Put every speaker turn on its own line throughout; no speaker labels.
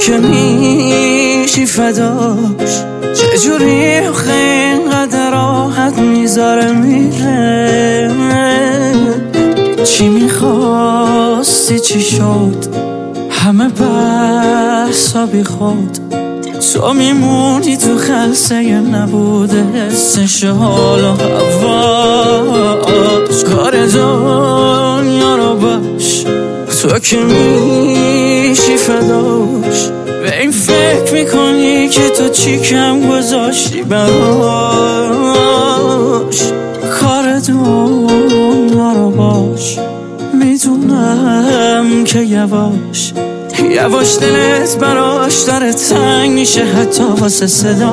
که میشی فداش، چجوری آخه اینقدر راحت میذاره میره. چی میخواستی چی شد، همه بحثا بی خود، تو میمونی تو خلسه نبوده حسش حال و هواش. کار دنیا رو باش، تو که میشی فداش، به این فکر میکنی که تو چی کم گذاشتی براش. کار دنیا رو باش، میدونم که یواش یواش دلت براش داره تنگ میشه، حتی واسه صداش.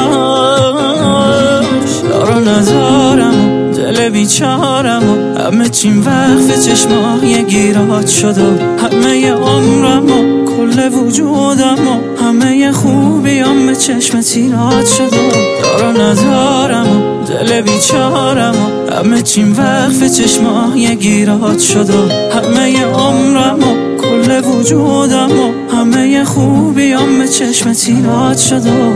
دارو ندارم دل بیچارم و همه چیم وقف چشمای گیرات شد و همه عمرم و کل وجودم و همه خوبیام به چشم تیرات شد و دارو ندارم دل بیچارم و همه چیم وقف چشمای گیرات شد و همه عمرم و کل وجودم و همه خوبیام به چشم تیرات شد و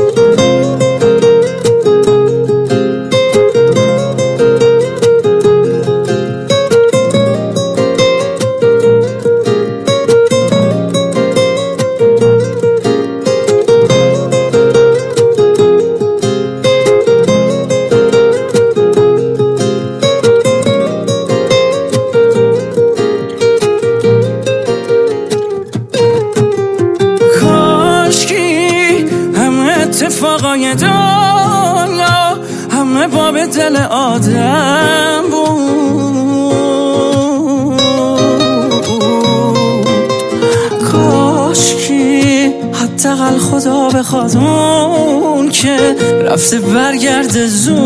اتفاقای دنیا همه باب دل آدم بود. کاشکی حداقل خدا بخواد اون که رفته برگرده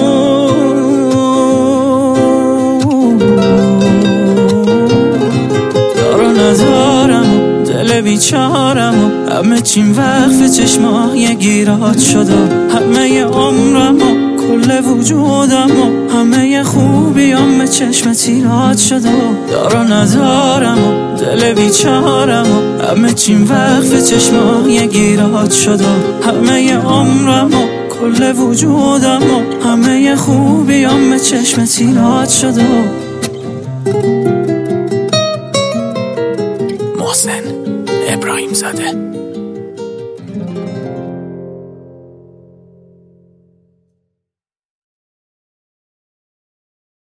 زود. دارو ندارم دل بیچارم و همه چیم وقف چشمای گیرات شد و همه عمرم و کل وجودم و همه خوبیام به چشم تیرات شد و دارو ندارم و دل بیچارم و همه چیم وقف چشمای گیرات شد و همه عمرم و کل وجودم و همه خوبیام به چشم تیرات شد و
محسن ابراهیم زاده.